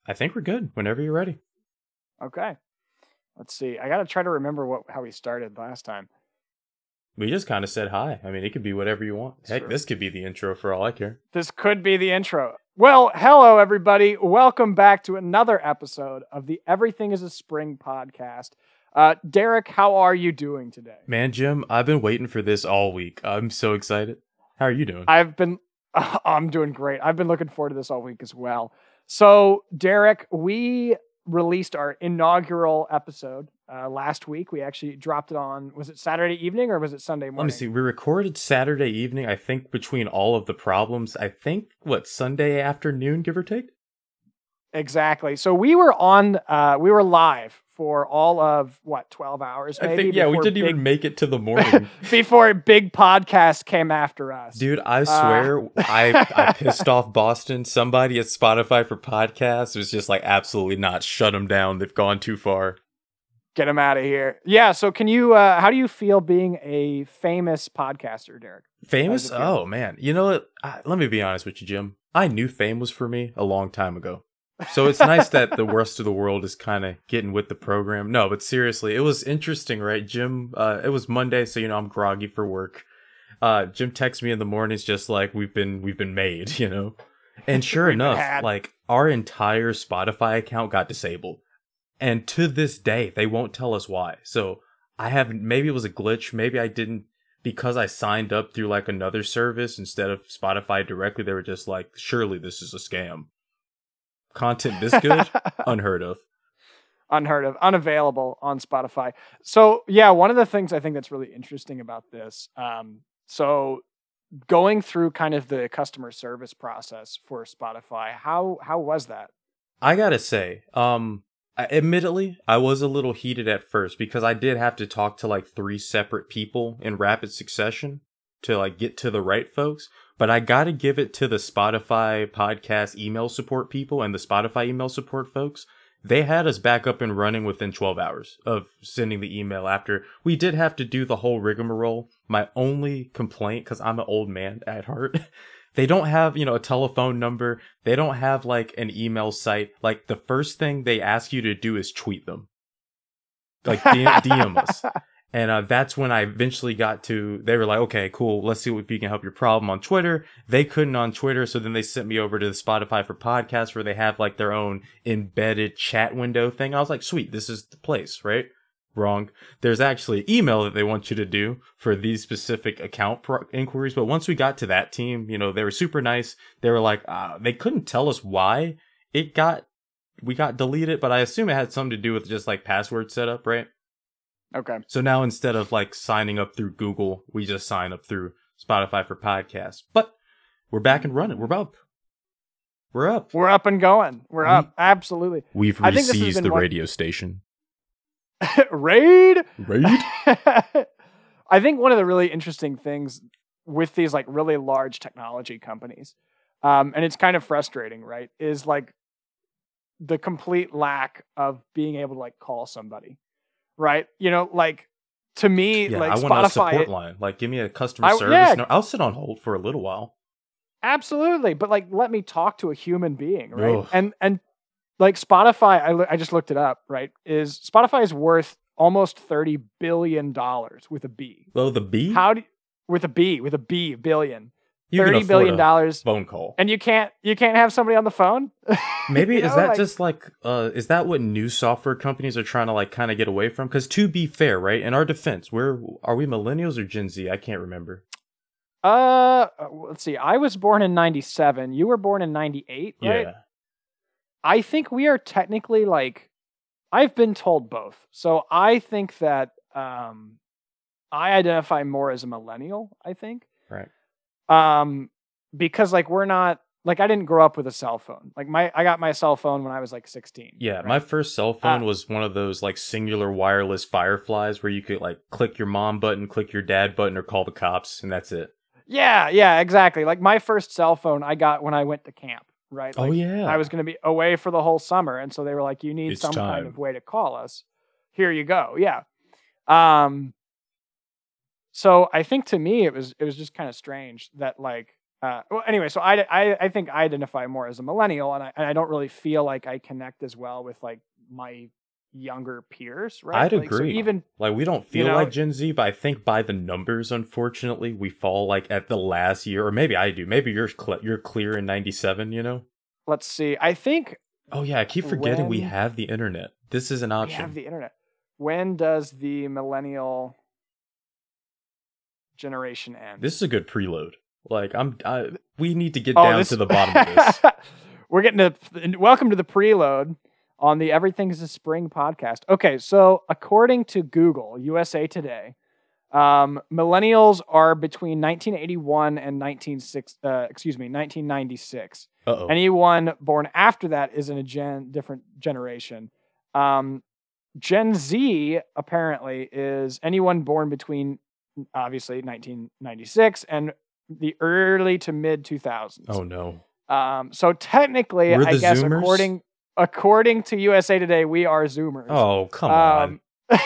I think we're good whenever you're ready. Okay. Let's see. I got to try to remember how we started last time. We just kind of said hi. I mean, it could be whatever you want. That's Heck, true. this could be the intro for all I care. This could be the intro. Well, hello, everybody. Welcome back to another episode of the Everything is a Spring podcast. Derek, how are you doing today? Man, Jim, I've been waiting for this all week. I'm so excited. How are you doing? I'm doing great. I've been looking forward to this all week as well. So, Derek, we released our inaugural episode last week. We actually dropped it on, was it Saturday evening or was it Sunday morning? Let me see. We recorded Saturday evening, I think, between all of the problems. I think, Sunday afternoon, give or take? Exactly. So we were live for all of 12 hours maybe? I think, we didn't even make it to the morning. Before big podcast came after us. Dude, I swear, I pissed off Boston. Somebody at Spotify for podcasts was just like, absolutely not. Shut them down. They've gone too far. Get them out of here. Yeah, so can you, how do you feel being a famous podcaster, Derek? Famous? Oh, man. You know what? Let me be honest with you, Jim. I knew fame was for me a long time ago. So it's nice that the rest of the world is kind of getting with the program. No, but seriously, it was interesting, right, Jim? It was Monday, so I'm groggy for work. Jim texts me in the mornings just like we've been made, And sure enough, like our entire Spotify account got disabled. And to this day, they won't tell us why. So maybe it was a glitch, maybe I didn't, because I signed up through like another service instead of Spotify directly, they were just like, surely this is a scam. Content this good? Unheard of. Unavailable on Spotify. So yeah, one of the things I think that's really interesting about this, so going through kind of the customer service process for Spotify, how was that? I gotta say, admittedly, I was a little heated at first because I did have to talk to like 3 separate people in rapid succession to like get to the right folks. But I gotta give it to the Spotify podcast email support people and the Spotify email support folks. They had us back up and running within 12 hours of sending the email after. We did have to do the whole rigmarole. My only complaint, because I'm an old man at heart, they don't have, a telephone number. They don't have like an email site. Like the first thing they ask you to do is tweet them. Like DM us. And that's when I eventually they were like, okay, cool, let's see if we can help your problem on Twitter. They couldn't on Twitter, so then they sent me over to the Spotify for Podcasts where they have like their own embedded chat window thing. I was like, sweet, this is the place, right? Wrong. There's actually email that they want you to do for these specific account inquiries. But once we got to that team, they were super nice. They were like, they couldn't tell us why we got deleted, but I assume it had something to do with just like password setup, right? Okay. So now instead of like signing up through Google, we just sign up through Spotify for podcasts. But we're back and running. We're up. We're up. We're up and going. We're up. Absolutely. We've re-seized the radio station. Raid? I think one of the really interesting things with these like really large technology companies, and it's kind of frustrating, right, is like the complete lack of being able to like call somebody. Right, like to me, like I Spotify, want a support line. Like, give me a customer service. Yeah. No, I'll sit on hold for a little while. Absolutely, but like, let me talk to a human being, right? Ugh. And like Spotify, I just looked it up. Right, Spotify is worth almost $30 billion with a B. Oh, the B? With a B billion. You $30 billion phone call, and you can't have somebody on the phone. Maybe is that like, just like is that what new software companies are trying to like kind of get away from? Because to be fair, right, in our defense, are we millennials or Gen Z? I can't remember. Let's see. I was born in 97. You were born in 98, right? Yeah. I think we are technically like, I've been told both. So I think that I identify more as a millennial. I think. Right. Because like we're not like I didn't grow up with a cell phone. Like I got my cell phone when I was like 16. Yeah, right? My first cell phone was one of those like singular wireless Fireflies where you could like click your mom button, click your dad button, or call the cops, and that's it. Yeah, exactly. Like my first cell phone I got when I went to camp. Right. Like, oh yeah. I was going to be away for the whole summer, and so they were like, "You need some kind of way to call us. Here you go." Yeah. So I think to me it was just kind of strange that like Well, anyway, so I think I identify more as a millennial, and I don't really feel like I connect as well with like my younger peers, right? I'd Like, so agree. even Like, we don't you feel know, like Gen Z, but I think by the numbers, unfortunately, we fall like at the last year, or maybe I do. Maybe you're clear in '97. You know? let's see. I think Oh yeah, I keep forgetting we when have the internet. This is an we option. have the internet, when does the millennial generation end? This is a good preload. Like we need to get Oh, down this to the bottom of this. we're getting to welcome to the preload on the Everything's a Spring podcast. Okay, so according to Google, USA Today, millennials are between 1981 and 1996. Uh-oh. Anyone born after that is in a different generation. Gen Z apparently is anyone born between obviously 1996 and the early to mid 2000s. Oh no. So technically, We're I the guess Zoomers? according to USA Today, we are Zoomers. Oh, come on.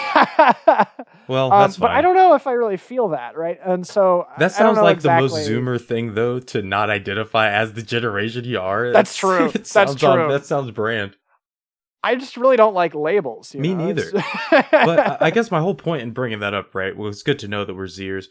Well, that's fine. But I don't know if I really feel that, right? And so That I don't sounds know like exactly. the most Zoomer thing, though, to not identify as the generation you are. That's true. That's true. That sounds brand. I just really don't like labels. Me know? neither. But I guess my whole point in bringing that up, right, well, it's good to know that we're Zers.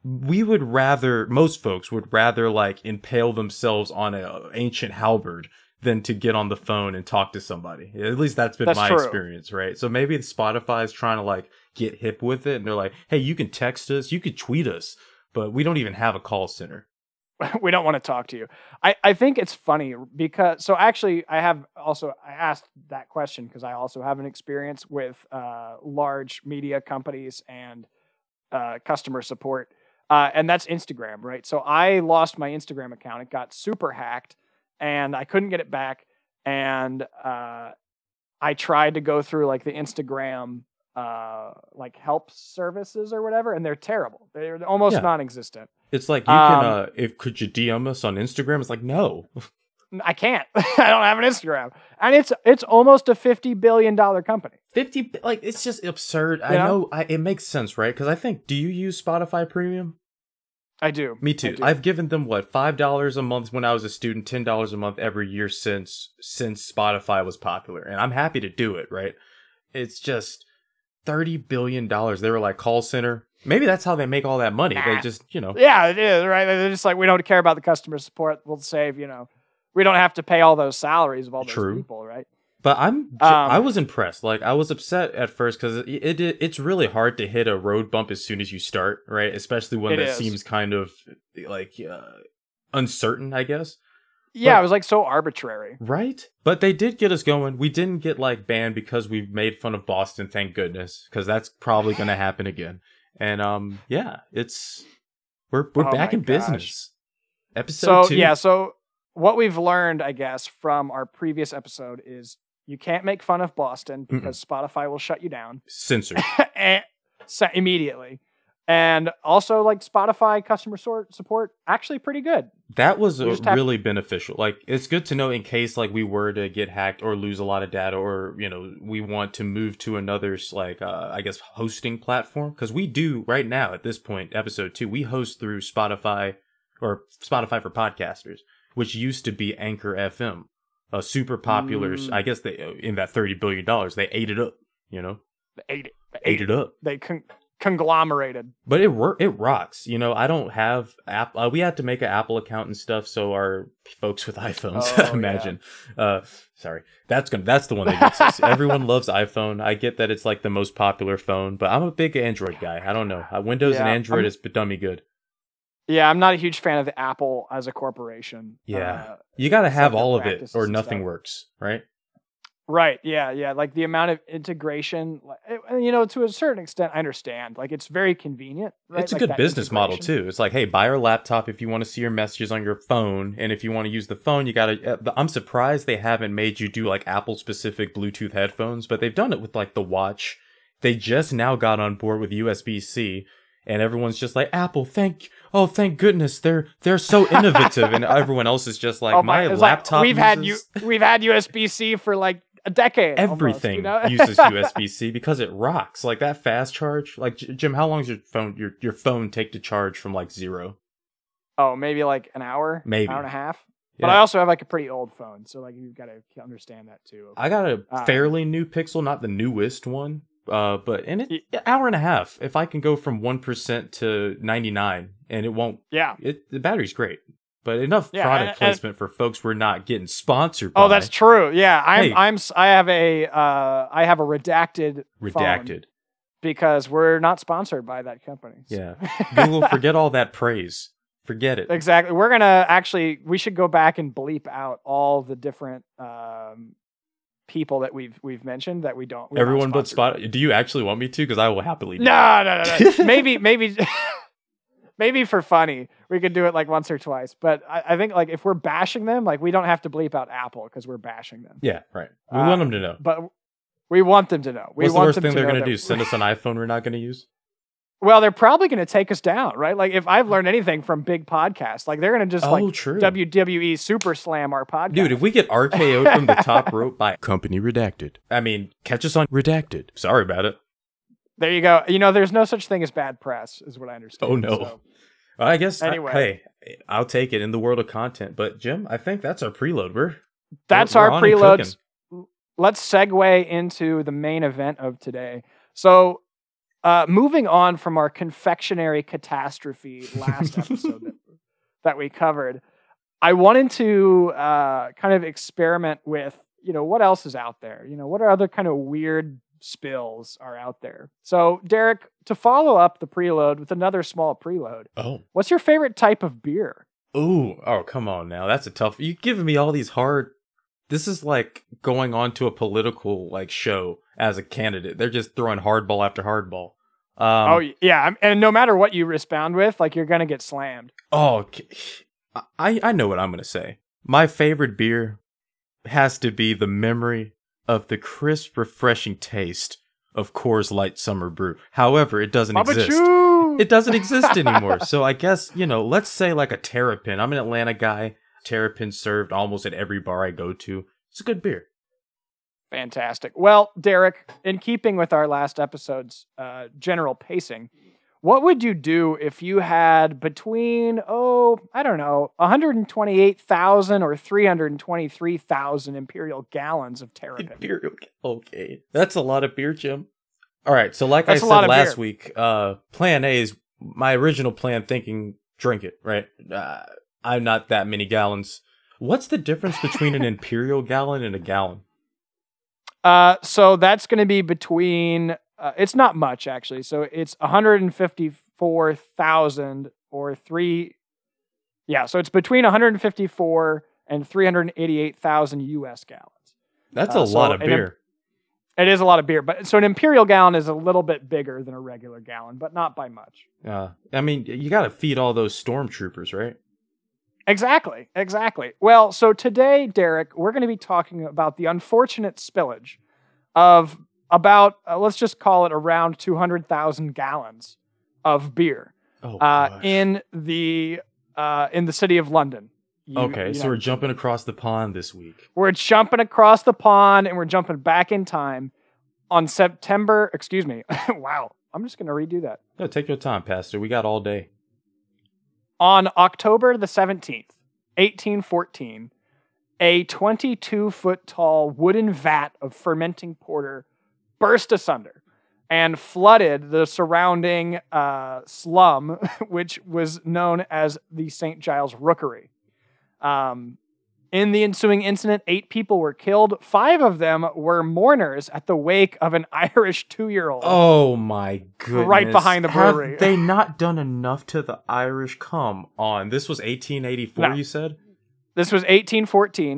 Most folks would rather, like, impale themselves on an ancient halberd than to get on the phone and talk to somebody. At least that's been my experience, right? So maybe Spotify is trying to, like, get hip with it, and they're like, hey, you can text us, you can tweet us, but we don't even have a call center. We don't want to talk to you. I think it's funny because, so actually I asked that question because I also have an experience with large media companies and customer support. And that's Instagram, right? So I lost my Instagram account. It got super hacked and I couldn't get it back. And I tried to go through like the Instagram like help services or whatever, and they're terrible. They're almost non-existent. It's like, you can, could you DM us on Instagram? It's like, no. I can't. I don't have an Instagram. And it's almost a $50 billion company. 50, like, it's just absurd. I know it makes sense, right? Because I think, do you use Spotify Premium? I do. Me too. I've given them, $5 a month when I was a student, $10 a month every year since Spotify was popular. And I'm happy to do it, right? It's just $30 billion. They were like, call center. Maybe that's how they make all that money. They just, Yeah, it is, right? They're just like, we don't care about the customer support. We'll save, we don't have to pay all those salaries of all those people, right? But I was impressed. Like, I was upset at first because it's really hard to hit a road bump as soon as you start, right? Especially when that seems kind of like uncertain, I guess. Yeah, it was like so arbitrary. Right? But they did get us going. We didn't get like banned because we made fun of Boston, thank goodness, because that's probably going to happen again. And we're back in business. Episode 2. Yeah, so what we've learned, I guess, from our previous episode is you can't make fun of Boston because Spotify will shut you down. Censored. Immediately. And also, like, Spotify customer support, actually pretty good. That was really beneficial. Like, it's good to know in case, like, we were to get hacked or lose a lot of data or, we want to move to another, like, I guess, hosting platform. Because we do, right now, at this point, episode 2, we host through Spotify or Spotify for Podcasters, which used to be Anchor FM. A super popular, I guess they in that $30 billion, they ate it up, They ate it up. They conglomerated. But it rocks. I don't have app. We had to make an Apple account and stuff, so our folks with iPhones, imagine. Yeah. Sorry, that's the one that gets us. Everyone loves iPhone. I get that it's like the most popular phone, but I'm a big Android guy. I don't know. Windows and Android has done me good. Yeah, I'm not a huge fan of the Apple as a corporation. Yeah, you got to have all of it, or nothing works, right? Right. Yeah. Like the amount of integration, to a certain extent, I understand. Like, it's very convenient. Right? It's a good business model too. It's like, hey, buy our laptop if you want to see your messages on your phone, and if you want to use the phone, you gotta. I'm surprised they haven't made you do like Apple specific Bluetooth headphones, but they've done it with like the watch. They just now got on board with USB-C. And everyone's just like, Apple, thank goodness, they're so innovative, and everyone else is just like, my laptop. Like, we've had USB-C for like a decade. Everything almost, uses USB-C because it rocks. Like that fast charge. Like, Jim, how long does your phone take to charge from like 0? Oh, maybe like an hour, Maybe. hour and a half. Yeah. But I also have like a pretty old phone, so like you've got to understand that too. I got a fairly new Pixel, not the newest one, but in it, hour and a half. If I can go from 1% to 99, and it won't. Yeah. The battery's great, but enough product placement for folks we're not getting sponsored by. Oh, that's true. Yeah, Hey. I have a redacted phone because we're not sponsored by that company. So. Yeah, Google, forget all that praise. Forget it. Exactly. We're gonna we should go back and bleep out all the different people that we've mentioned that we don't. Everyone but Spotify. Do you actually want me to? Because I will happily. No. maybe maybe for funny we could do it like once or twice. But I think like if we're bashing them, like we don't have to bleep out Apple because we're bashing them. Yeah, right. We want them to know. But we want them to know. What's the worst thing they're going to do? Send us an iPhone we're not going to use? Well, they're probably going to take us down, right? Like if I've learned anything from big podcasts, like they're going to just WWE Super Slam our podcast. Dude, if we get RKO'd from the top rope by Company Redacted, I mean, catch us on Redacted. Sorry about it. There you go. You know, there's no such thing as bad press, is what I understand. Oh, no. So. Well, I guess, anyway. Hey, I'll take it in the world of content. But, Jim, I think that's our preload. That's our preloads. Let's segue into the main event of today. So, moving on from our confectionery catastrophe last episode that we covered, I wanted to kind of experiment with, what else is out there? What are other kind of weird spills are out there? So, Derek, to follow up the preload with another small preload. Oh. What's your favorite type of beer? Oh, come on now. That's a tough... You're giving me all these hard... This is like going on to a political show as a candidate. They're just throwing hardball after hardball. And no matter what you respond with, you're gonna get slammed. Oh, I know what I'm gonna say. My favorite beer has to be the memory of the crisp, refreshing taste of Coors Light Summer Brew. However, it doesn't exist. It doesn't exist anymore. So I guess, let's say like a Terrapin. I'm an Atlanta guy. Terrapin served almost at every bar I go to. It's a good beer. Fantastic. Well, Derek, in keeping with our last episode's general pacing, what would you do if you had between, 128,000 or 323,000 imperial gallons of Terrapin? Okay. That's a lot of beer, Jim. All right. So like I said last week, plan A is my original plan thinking, drink it, right? I'm not that many gallons. What's the difference between an imperial gallon and a gallon? So that's going to be between, it's not much actually. So it's 154,000 or so it's between 154 and 388,000 US gallons. That's a lot of beer. It is a lot of beer, but so an imperial gallon is a little bit bigger than a regular gallon, but not by much. I mean, you got to feed all those stormtroopers, right? Exactly. Well, so today, Derek, we're going to be talking about the unfortunate spillage of about, let's just call it around 200,000 gallons of beer in the city of London. So we're jumping across the pond this week. We're jumping across the pond and we're jumping back in time on September, wow, I'm just going to redo that. No, take your time, Pastor. We got all day. On October the 17th, 1814, a 22-foot tall wooden vat of fermenting porter burst asunder and flooded the surrounding slum, which was known as the St. Giles Rookery. In the ensuing incident, 8 people were killed. 5 of them were mourners at the wake of an Irish 2-year-old. Oh my goodness. Right behind the brewery. Have they not done enough to the Irish? Come on. This was 1884, you said? This was 1814.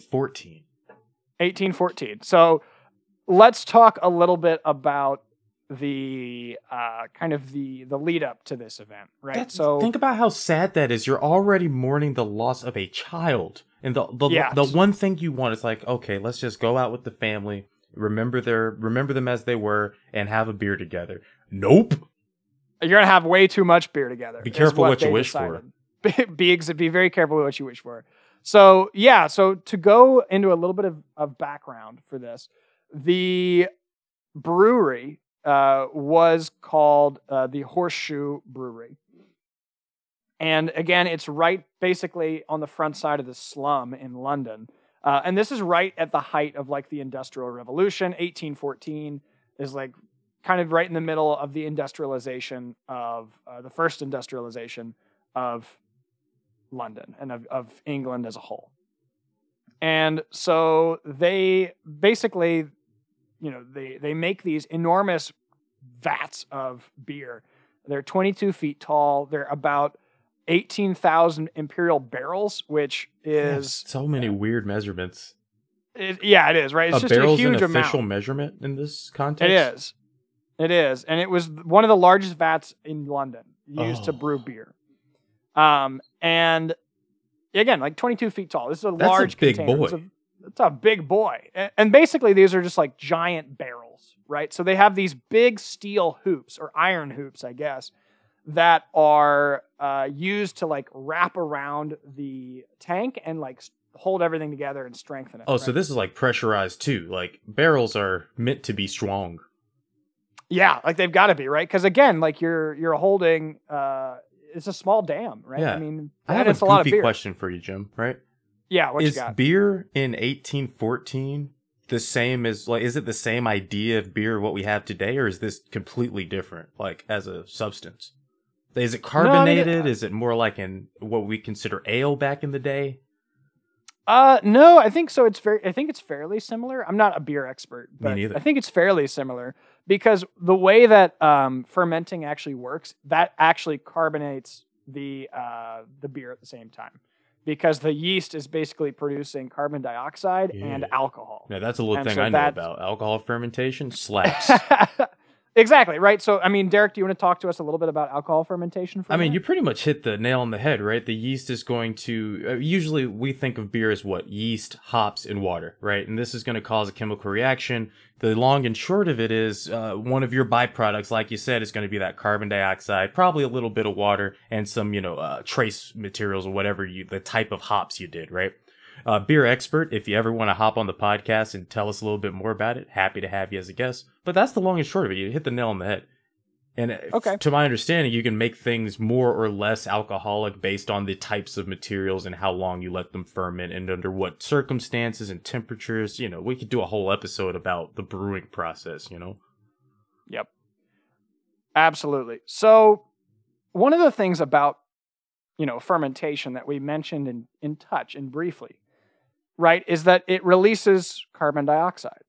1814. So let's talk a little bit about the kind of the lead up to this event, right? So think about how sad that is. You're already mourning the loss of a child. And the one thing you want is okay, let's just go out with the family, remember them as they were, and have a beer together. Nope. You're gonna have way too much beer together. Be careful what you wish for. Be very careful what you wish for. So so to go into a little bit of background for this, the brewery was called the Horseshoe Brewery. And again, it's right basically on the front side of the slum in London. And this is right at the height of like the Industrial Revolution. 1814 is like kind of right in the middle of the industrialization of the first industrialization of London and of England as a whole. And so they basically, they make these enormous vats of beer. They're 22 feet tall. They're about 18,000 imperial barrels, which is so many weird measurements. It is, right? It's a just a barrel's huge an official amount. measurement in this context? It is. And it was one of the largest vats in London used to brew beer. And again, like 22 feet tall. This is large big container. boy. It's a big boy. And basically these are just like giant barrels, right? So they have these big steel hoops or iron hoops, I guess, that are used to like wrap around the tank and like hold everything together and strengthen it. Oh, right? so this is like pressurized too. Like barrels are meant to be strong. Yeah, like they've got to be, right? Because again, like you're holding it's a small dam, right? Yeah. I mean, I have it's a a lot of goofy beer. question for you, Jim, right? Yeah, what you Is got? beer in 1814 the same as, like, is it the same idea of beer what we have today, or is this completely different, like as a substance? Is it carbonated? Is it more like in what we consider ale back in the day? No, I think so. I think it's fairly similar. I'm not a beer expert, but Me neither. I think it's fairly similar because the way that fermenting actually works, that actually carbonates the beer at the same time, because the yeast is basically producing carbon dioxide and alcohol. Yeah, that's a little And thing so I know about. Alcohol fermentation slaps. Exactly, right? So, I mean, Derek, do you want to talk to us a little bit about alcohol fermentation? I mean, you pretty much hit the nail on the head, right? The yeast is going to... usually we think of beer as what? Yeast, hops, and water, right? And this is going to cause a chemical reaction. The long and short of it is one of your byproducts, like you said, is going to be that carbon dioxide, probably a little bit of water, and some, trace materials or whatever the type of hops you did, right? Beer expert, if you ever want to hop on the podcast and tell us a little bit more about it, happy to have you as a guest. But that's the long and short of it. You hit the nail on the head. And to my understanding, you can make things more or less alcoholic based on the types of materials and how long you let them ferment and under what circumstances and temperatures. We could do a whole episode about the brewing process, Yep. Absolutely. So one of the things about, fermentation that we mentioned in touch and briefly, right, is that it releases carbon dioxide.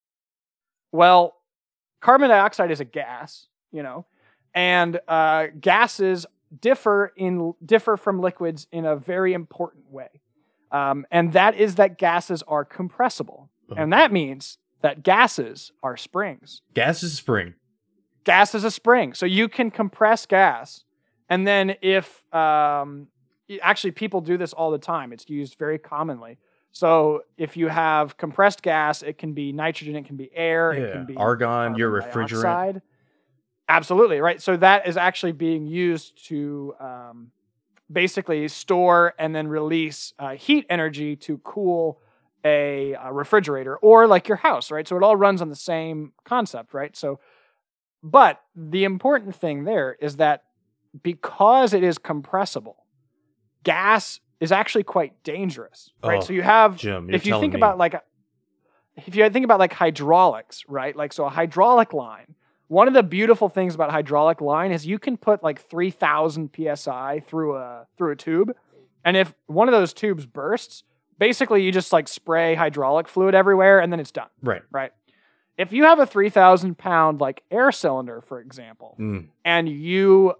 Well, carbon dioxide is a gas, and gases differ from liquids in a very important way. And that is that gases are compressible. And that means that gases are springs. Gas is a spring. Gas is a spring. So you can compress gas. And then if, actually people do this all the time. It's used very commonly. So if you have compressed gas, it can be nitrogen, it can be air, it can be argon, your refrigerant. Dioxide. Absolutely, right? So that is actually being used to basically store and then release heat energy to cool a refrigerator or like your house, right? So it all runs on the same concept, right? So, but the important thing there is that because it is compressible, gas is actually quite dangerous, right? So you have, Jim, if you think about like hydraulics, right? Like, so a hydraulic line, one of the beautiful things about hydraulic line is you can put like 3,000 PSI through a tube. And if one of those tubes bursts, basically you just like spray hydraulic fluid everywhere and then it's done. Right. Right. If you have a 3,000 pound like air cylinder, for example, and you,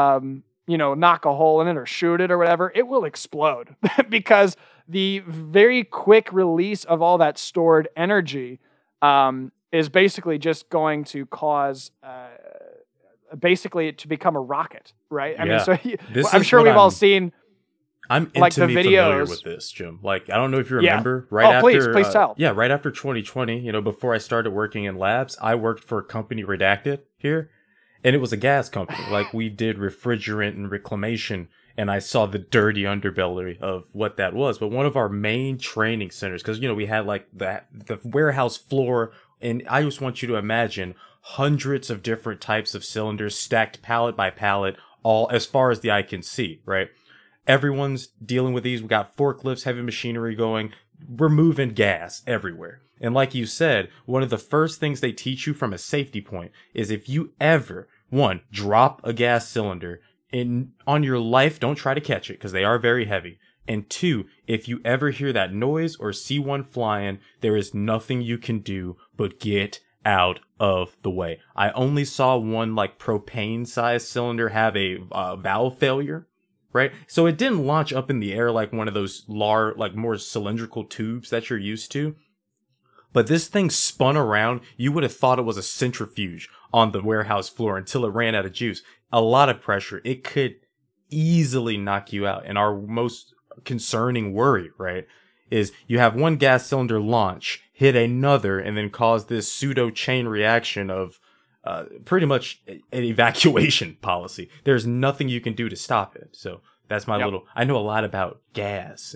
knock a hole in it or shoot it or whatever, it will explode because the very quick release of all that stored energy is basically just going to cause basically it to become a rocket, right? I mean, so I'm sure we've all seen. I'm like the intimately videos familiar with this, Jim. Like, I don't know if you remember, please tell. Yeah, right after 2020, before I started working in labs, I worked for a company Redacted here, and it was a gas company. Like, we did refrigerant and reclamation, and I saw the dirty underbelly of what that was. But one of our main training centers, because, we had like the warehouse floor, and I just want you to imagine hundreds of different types of cylinders stacked pallet by pallet, all as far as the eye can see, right? Everyone's dealing with these. We got forklifts, heavy machinery going. We're moving gas everywhere. And like you said, one of the first things they teach you from a safety point is if you ever, one, drop a gas cylinder on your life, don't try to catch it because they are very heavy. And two, if you ever hear that noise or see one flying, there is nothing you can do but get out of the way. I only saw one like propane sized cylinder have a valve failure. Right? So it didn't launch up in the air like one of those like more cylindrical tubes that you're used to. But this thing spun around. You would have thought it was a centrifuge on the warehouse floor until it ran out of juice. A lot of pressure. It could easily knock you out. And our most concerning worry, right, is you have one gas cylinder launch, hit another, and then cause this pseudo chain reaction of pretty much an evacuation policy. There's nothing you can do to stop it. So that's my little, I know a lot about gas.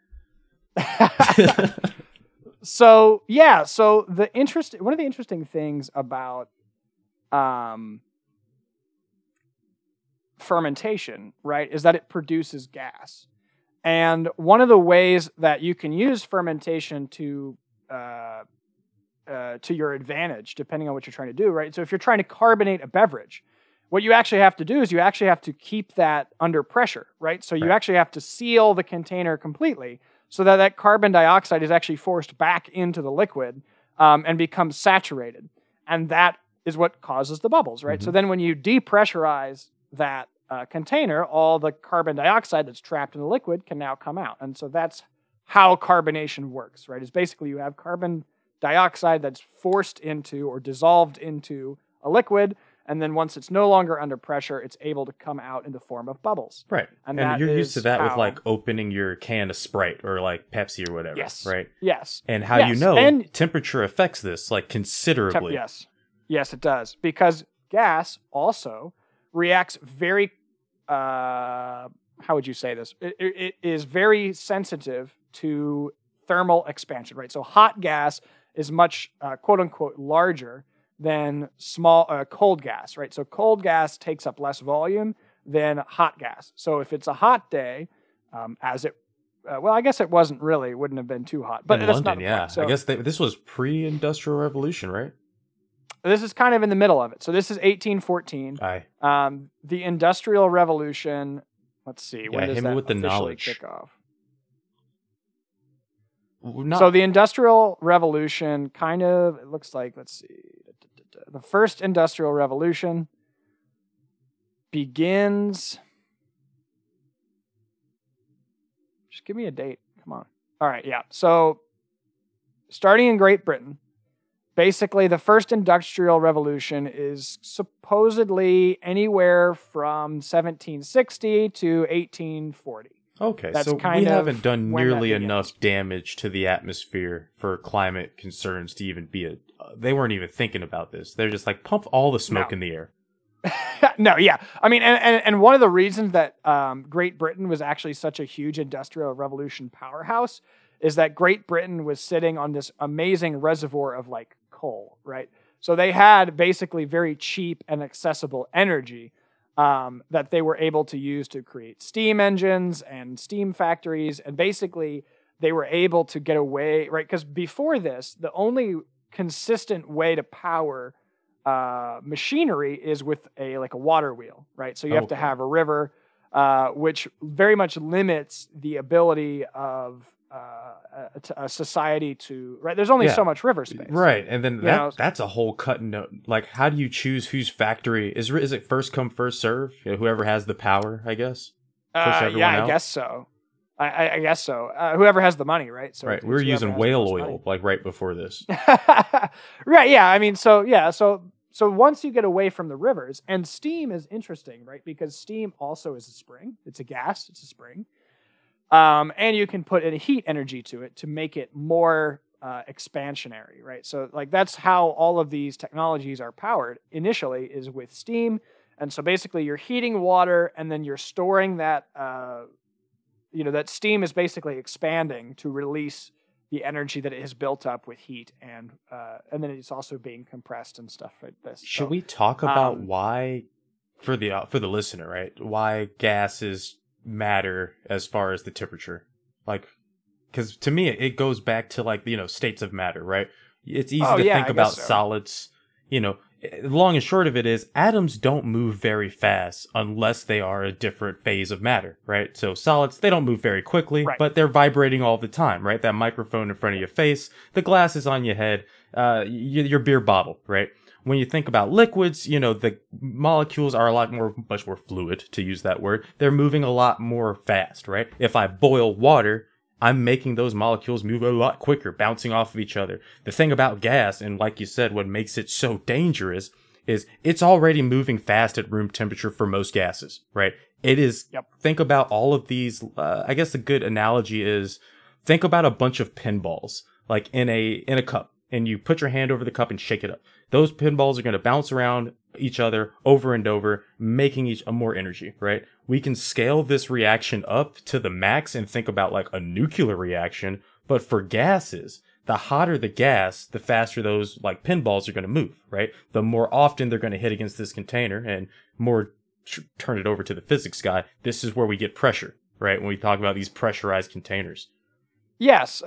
So one of the interesting things about fermentation, right, is that it produces gas. And one of the ways that you can use fermentation to your advantage, depending on what you're trying to do, right? So if you're trying to carbonate a beverage, what you actually have to do is you actually have to keep that under pressure, right? So you actually have to seal the container completely so that that carbon dioxide is actually forced back into the liquid and becomes saturated. And that is what causes the bubbles, right? So then when you depressurize that container, all the carbon dioxide that's trapped in the liquid can now come out. And so that's how carbonation works, right? Is basically you have carbon dioxide that's forced into or dissolved into a liquid, and then once it's no longer under pressure, it's able to come out in the form of bubbles. Right. And you're used to that with like opening your can of Sprite or like Pepsi or whatever. Yes. Right? Yes. And how you know and temperature affects this like considerably. Yes. Yes, it does. Because gas also reacts very, how would you say this? It is very sensitive to thermal expansion, right? So hot gas is much, quote unquote, larger than cold gas, right? So cold gas takes up less volume than hot gas. So if it's a hot day, I guess it wasn't really, wouldn't have been too hot. But in that's London, not the point. So I guess this was pre-industrial revolution, right? This is kind of in the middle of it. So this is 1814. Aye. The Industrial Revolution, let's see, when does hit that me with the officially knowledge. kick off? So the Industrial Revolution kind of, it looks like, let's see, the first Industrial Revolution begins, just give me a date, come on. All right, yeah. So starting in Great Britain, basically the first Industrial Revolution is supposedly anywhere from 1760 to 1840. Okay, That's so kind we of haven't done when that nearly begins. enough damage to the atmosphere for climate concerns to even be they weren't even thinking about this. They're just like, pump all the smoke in the air. No, yeah. I mean, and one of the reasons that Great Britain was actually such a huge industrial revolution powerhouse is that Great Britain was sitting on this amazing reservoir of like coal, right? So they had basically very cheap and accessible energy that they were able to use to create steam engines and steam factories. And basically they were able to get away, right? Because before this, the only consistent way to power machinery is with a water wheel, right? So you have to have a river, which very much limits the ability of a society to, right? There's only so much river space, right? And then that's a whole cut note. Like, how do you choose whose factory is it? First come, first serve. Whoever has the power, I guess. I guess so. I guess so. Whoever has the money, right? So right, we were using whale oil like right before this. Right? Yeah. I mean, so once you get away from the rivers, and steam is interesting, right? Because steam also is a spring. It's a gas. It's a spring. And you can put a heat energy to it to make it more expansionary, right? So like that's how all of these technologies are powered initially is with steam. And so basically you're heating water and then you're storing that, that steam is basically expanding to release the energy that it has built up with heat, and then it's also being compressed and stuff like this. Should we talk about why for the listener, right? Why gases matter as far as the temperature, like, because to me it goes back to like states of matter, right? It's easy Oh to yeah, think I guess about so. solids. Long and short of it is atoms don't move very fast unless they are a different phase of matter, right? So solids, they don't move very quickly, Right. but they're vibrating all the time, right? That microphone in front of your face, the glasses on your head, your beer bottle, right? When you think about liquids, the molecules are much more fluid, to use that word. They're moving a lot more fast, right? If I boil water, I'm making those molecules move a lot quicker, bouncing off of each other. The thing about gas, and like you said, what makes it so dangerous is it's already moving fast at room temperature for most gases, right? It is, Yep. think about all of these, I guess a good analogy is, think about a bunch of pinballs, like in a cup, and you put your hand over the cup and shake it up. Those pinballs are going to bounce around each other over and over, making each more energy, right? We can scale this reaction up to the max and think about like a nuclear reaction, but for gases, the hotter the gas, the faster those like pinballs are going to move, right? The more often they're going to hit against this container, and more turn it over to the physics guy. This is where we get pressure, right? When we talk about these pressurized containers. Yes.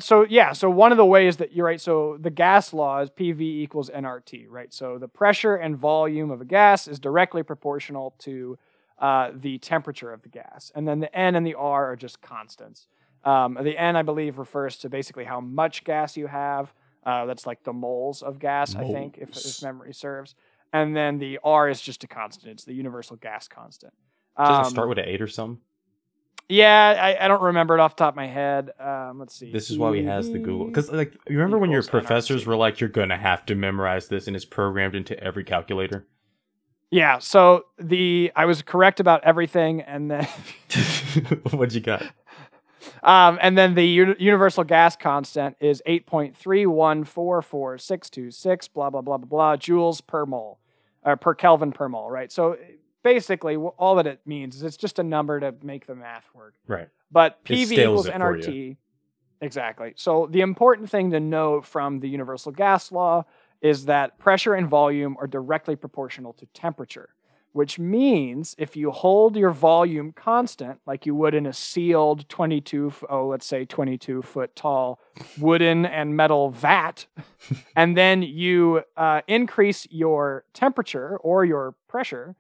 So one of the ways that you're right. So the gas law is PV equals nRT, right? So the pressure and volume of a gas is directly proportional to the temperature of the gas, and then the N and the R are just constants. The N, I believe, refers to basically how much gas you have. That's like the moles of gas, I think, if memory serves. And then the R is just a constant. It's the universal gas constant. Does it start with an 8 or something? Yeah, I don't remember it off the top of my head. Let's see. This is why we has the Google. Because, like, you remember when your professors were like, you're going to have to memorize this, and it's programmed into every calculator? Yeah, so I was correct about everything, and then... What'd you got? And then the universal gas constant is 8.3144626, blah, blah, blah, blah, blah, joules per mole, or per Kelvin per mole, right? So basically, all that it means is it's just a number to make the math work. Right. But It PV scales equals it for nRT. you. Exactly. So the important thing to know from the universal gas law is that pressure and volume are directly proportional to temperature, which means if you hold your volume constant, like you would in a sealed 22 foot tall wooden and metal vat, and then you increase your temperature or your pressure,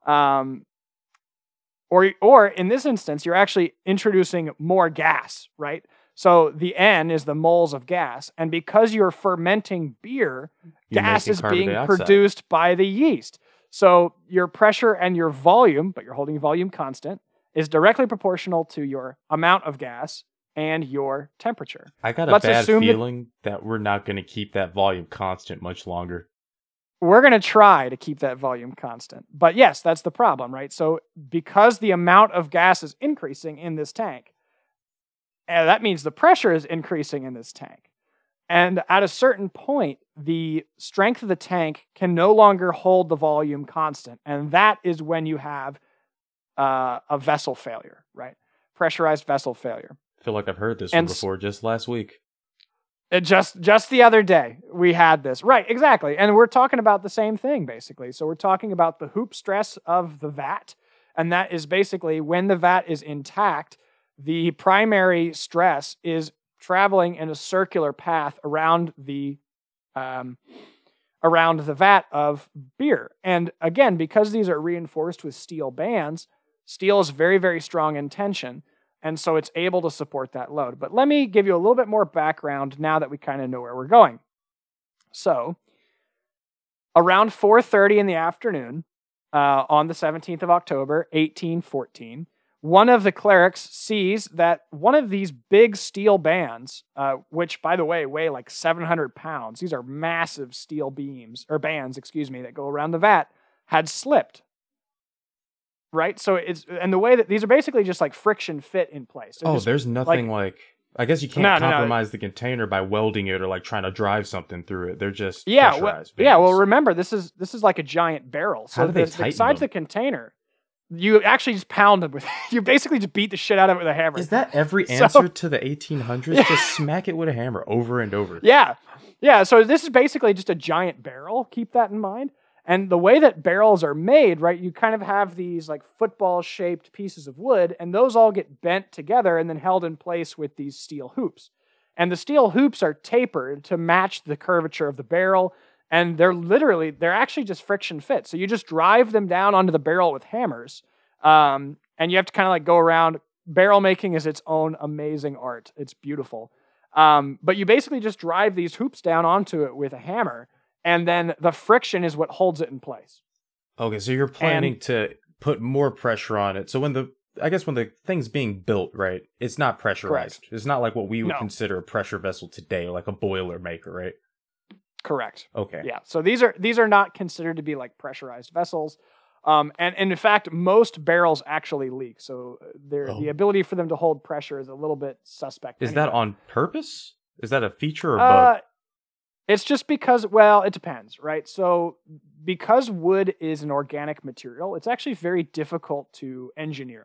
or in this instance, you're actually introducing more gas, right? So the N is the moles of gas, and because you're fermenting beer, gas is being produced by the yeast. So your pressure and your volume, but you're holding volume constant, is directly proportional to your amount of gas and your temperature. I got a bad feeling that we're not going to keep that volume constant much longer. We're going to try to keep that volume constant. But yes, that's the problem, right? So because the amount of gas is increasing in this tank, that means the pressure is increasing in this tank. And at a certain point, the strength of the tank can no longer hold the volume constant. And that is when you have a vessel failure, right? Pressurized vessel failure. I feel like I've heard this one before, just last week. Just the other day, we had this. Right, exactly. And we're talking about the same thing, basically. So we're talking about the hoop stress of the vat. And that is basically when the vat is intact, the primary stress is traveling in a circular path around the vat of beer. And again, because these are reinforced with steel bands, steel is very, very strong in tension. And so it's able to support that load. But let me give you a little bit more background now that we kind of know where we're going. So around 4:30 in the afternoon on the 17th of October, 1814, one of the clerics sees that one of these big steel bands, which, by the way, weigh like 700 pounds, these are massive steel bands, that go around the vat, had slipped. Right? So and the way that these are basically just like friction fit in place. There's nothing like I guess you can't compromise the container by welding it or like trying to drive something through it. They're just pressurized bands. Well, remember, this is like a giant barrel. So how do they tighten besides them? The container, you actually just pound them with. You basically just beat the shit out of it with a hammer. Is that every answer to the 1800s? Yeah. Just smack it with a hammer over and over. Yeah. So this is basically just a giant barrel. Keep that in mind. And the way that barrels are made, right, you kind of have these like football-shaped pieces of wood, and those all get bent together and then held in place with these steel hoops. And the steel hoops are tapered to match the curvature of the barrel, and they're actually just friction fit. So you just drive them down onto the barrel with hammers, and you have to kind of like go around. Barrel making is its own amazing art. It's beautiful. But you basically just drive these hoops down onto it with a hammer, and then the friction is what holds it in place. Okay, so you're planning to put more pressure on it. So when the thing's being built, right, it's not pressurized. Correct. It's not like what we would No. consider a pressure vessel today, like a boiler maker, right? Correct. Okay. Yeah. So these are not considered to be like pressurized vessels. And in fact, most barrels actually leak. So the ability for them to hold pressure is a little bit suspect. Is anyway. that on purpose? Is that a feature or bug? It's just because, well, it depends, right? So because wood is an organic material, it's actually very difficult to engineer.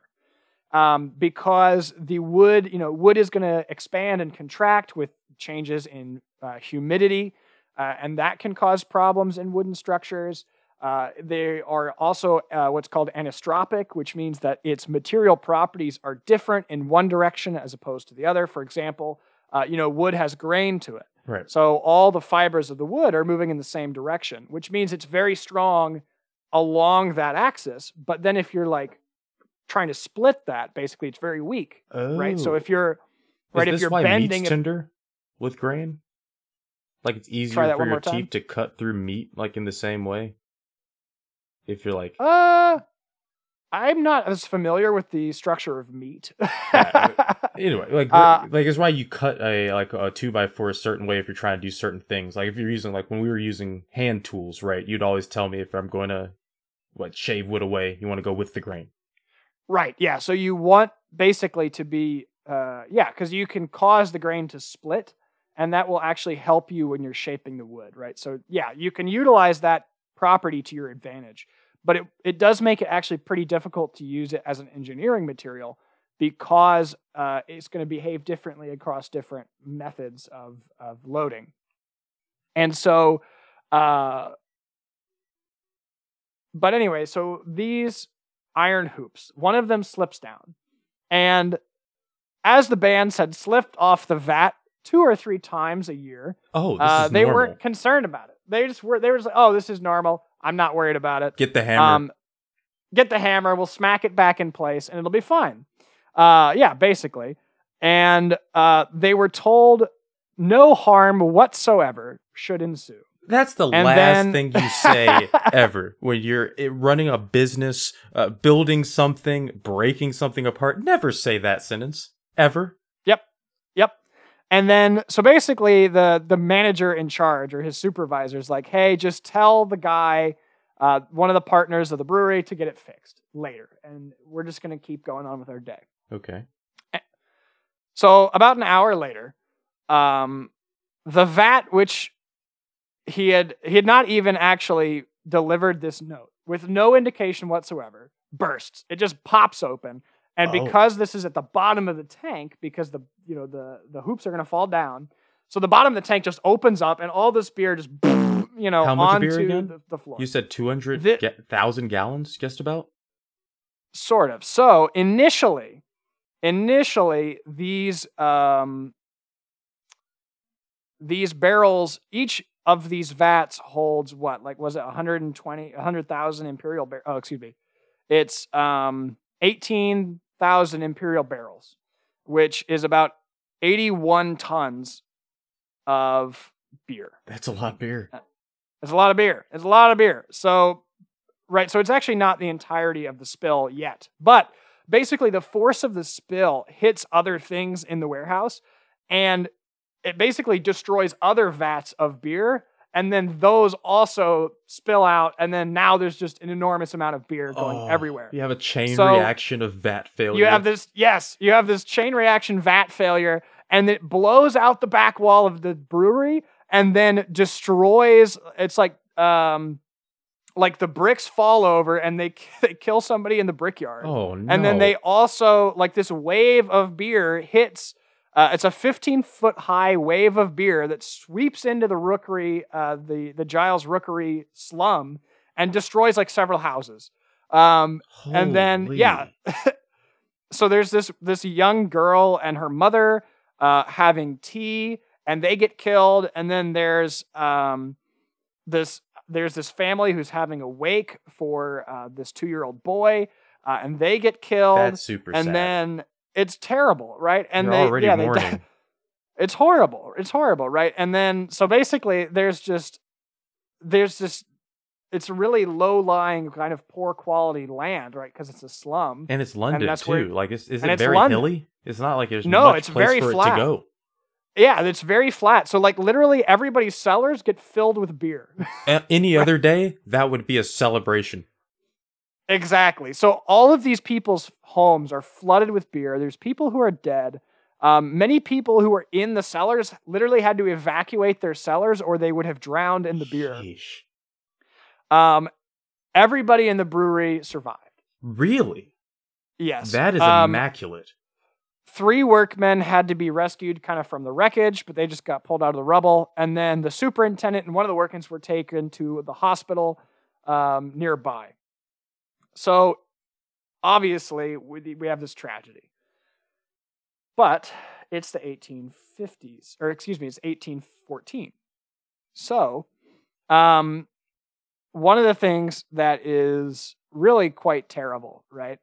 Because the wood is going to expand and contract with changes in humidity, and that can cause problems in wooden structures. They are also what's called anisotropic, which means that its material properties are different in one direction as opposed to the other. For example, wood has grain to it. Right. So all the fibers of the wood are moving in the same direction, which means it's very strong along that axis. But then if you're like trying to split that, basically it's very weak, right? So if you're Is this why meat's tender with grain? Like it's easier for your teeth to cut through meat, like in the same way. If you're like, I'm not as familiar with the structure of meat. Anyway, like it's why you cut a 2x4 a certain way if you're trying to do certain things. Like if you're using, like when we were using hand tools, right? You'd always tell me if I'm going to shave wood away, you want to go with the grain. Right. Yeah. So you want basically to be because you can cause the grain to split, and that will actually help you when you're shaping the wood, right? So yeah, you can utilize that property to your advantage. But it does make it actually pretty difficult to use it as an engineering material because it's going to behave differently across different methods of loading. And so, but anyway, so these iron hoops, one of them slips down. And as the bands had slipped off the vat 2 or 3 times a year, they weren't concerned about it. They were just like, oh, this is normal. I'm not worried about it. Get the hammer. Get the hammer. We'll smack it back in place, and it'll be fine. Yeah, basically. And they were told no harm whatsoever should ensue. That's the last thing you say ever when you're running a business, building something, breaking something apart. Never say that sentence. Ever. Yep. And then, so basically, the manager in charge or his supervisor is like, hey, just tell the guy, one of the partners of the brewery, to get it fixed later. And we're just going to keep going on with our day. Okay. So about an hour later, the vat, which he had not even actually delivered this note with no indication whatsoever, bursts. It just pops open. And because this is at the bottom of the tank, because the hoops are going to fall down, so the bottom of the tank just opens up, and all this beer just How much onto beer again? The floor. You said 200,000 gallons, just about? Sort of. So initially these barrels, each of these vats holds what? Like, was it 100,000 imperial barrels? Oh, excuse me. It's 18,000 imperial barrels, which is about 81 tons of beer. That's a lot of beer. It's a lot of beer. It's a lot of beer. So, right. So it's actually not the entirety of the spill yet, but basically the force of the spill hits other things in the warehouse, and it basically destroys other vats of beer. And then those also spill out, and then now there's just an enormous amount of beer going everywhere. You have a chain reaction of vat failure. You have this chain reaction vat failure, and it blows out the back wall of the brewery, and then destroys. It's like the bricks fall over, and they kill somebody in the brickyard. Oh no! And then they also, like, this wave of beer hits. It's a 15-foot high wave of beer that sweeps into the Rookery, the Giles Rookery slum, and destroys like several houses. And then yeah, so there's this young girl and her mother having tea, and they get killed. And then there's this family who's having a wake for this 2-year-old boy, and they get killed. That's super sad. And then it's terrible, right? And You're already mourning. It's horrible. It's horrible, right? And then so basically there's this it's really low-lying, kind of poor quality land, right? Because it's a slum. And it's London, that's too. where- Like, is and it it's very London. hilly? It's not like there's No, much it's place very for it flat. to go. Yeah, it's very flat. So like literally everybody's cellars get filled with beer. Any other day, that would be a celebration. Exactly. So all of these people's homes are flooded with beer. There's people who are dead. Many people who were in the cellars literally had to evacuate their cellars, or they would have drowned in the beer. Sheesh. Everybody in the brewery survived. Really? Yes. That is immaculate. 3 workmen had to be rescued kind of from the wreckage, but they just got pulled out of the rubble. And then the superintendent and one of the workers were taken to the hospital nearby. So obviously we have this tragedy. But it's the 1850s, or excuse me, it's 1814. So one of the things that is really quite terrible, right?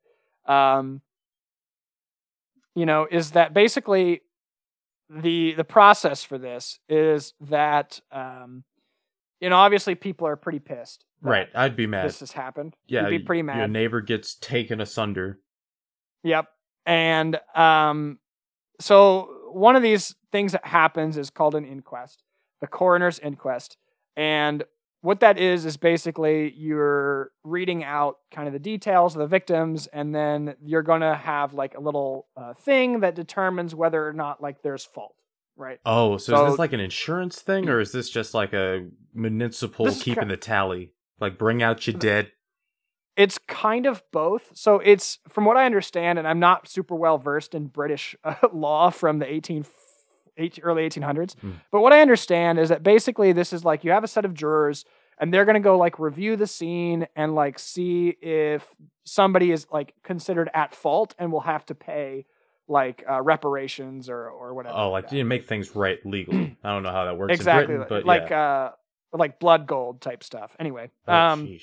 Is that basically the process for this is that, obviously people are pretty pissed. Right, I'd be mad. This has happened. Yeah, You'd be pretty mad. Your neighbor gets taken asunder. Yep. And so one of these things that happens is called an inquest, the coroner's inquest. And what that is basically you're reading out kind of the details of the victims, and then you're going to have like a little thing that determines whether or not like there's fault, right? Oh, so is this like an insurance thing, or is this just like a municipal keeping the tally? Like, bring out your dead? It's kind of both. So it's, from what I understand, and I'm not super well versed in British law from the early 1800s, but what I understand is that basically this is like you have a set of jurors, and they're going to go like review the scene and like see if somebody is like considered at fault and will have to pay like reparations or whatever. Oh, like you didn't make things right legally. I don't know how that works exactly, in Britain, but like like blood gold type stuff. Anyway, sheesh.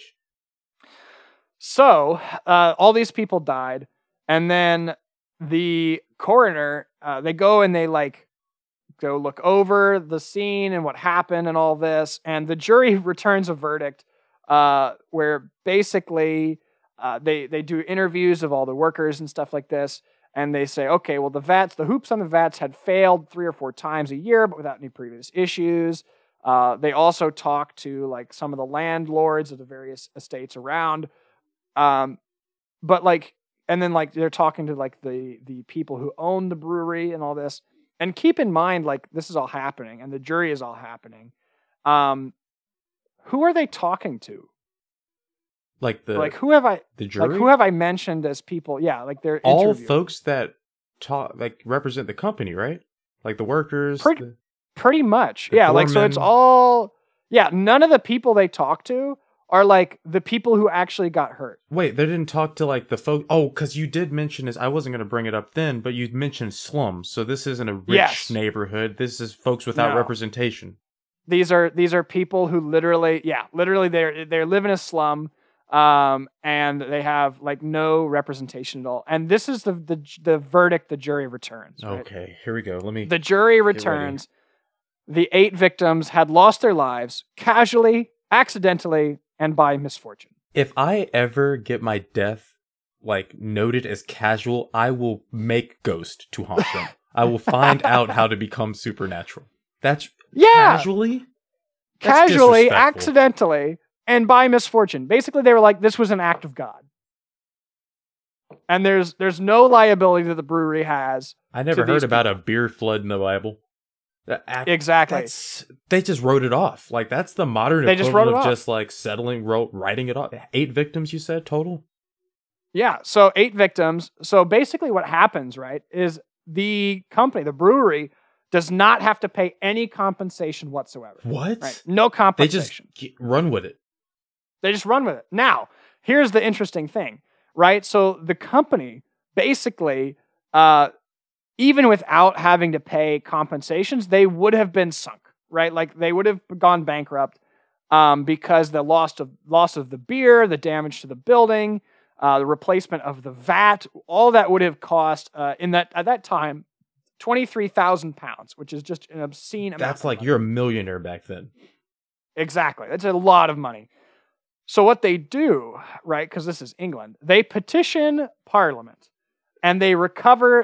So all these people died, and then the coroner they go and they like go look over the scene and what happened and all this, and the jury returns a verdict where basically they do interviews of all the workers and stuff like this, and they say, okay, well the hoops on the vats had failed 3 or 4 times a year, but without any previous issues. They also talk to like some of the landlords of the various estates around, but like, and then like they're talking to like the people who own the brewery and all this. And keep in mind, like, this is all happening, and the jury is all happening. Who are they talking to? Who have I? The jury? Like, who have I mentioned as people? Yeah, like they're all folks that represent the company, right? Like the workers. Pretty much, yeah. Like, so it's all, yeah. None of the people they talk to are like the people who actually got hurt. Wait, they didn't talk to like the folk. Oh, because you did mention this. I wasn't going to bring it up then, but you mentioned slums. So this isn't a rich neighborhood. This is folks without representation. These are people who literally they live in a slum, and they have like no representation at all. And this is the verdict the jury returns. Right? Okay, here we go. The jury returns. The 8 victims had lost their lives casually, accidentally, and by misfortune. If I ever get my death like noted as casual, I will make Ghost to haunt them. I will find out how to become supernatural. That's casually, accidentally, and by misfortune. Basically, they were like, this was an act of God. And there's no liability that the brewery has. I never heard about a beer flood in the Bible. Exactly. They just wrote it off. Like, that's the modern equivalent of just like writing it off. 8 victims, you said, total? Yeah, so 8 victims. So basically what happens, right, is the company, the brewery, does not have to pay any compensation whatsoever. What? Right? No compensation. They just run with it. They just run with it. Now, here's the interesting thing, right? So the company basically, even without having to pay compensations, they would have been sunk, right? Like they would have gone bankrupt because the loss of the beer, the damage to the building, the replacement of the vat, all that would have cost at that time £23,000, which is just an obscene amount. That's like you're a millionaire back then. Exactly. That's a lot of money. So what they do, right, because this is England, they petition Parliament and they recover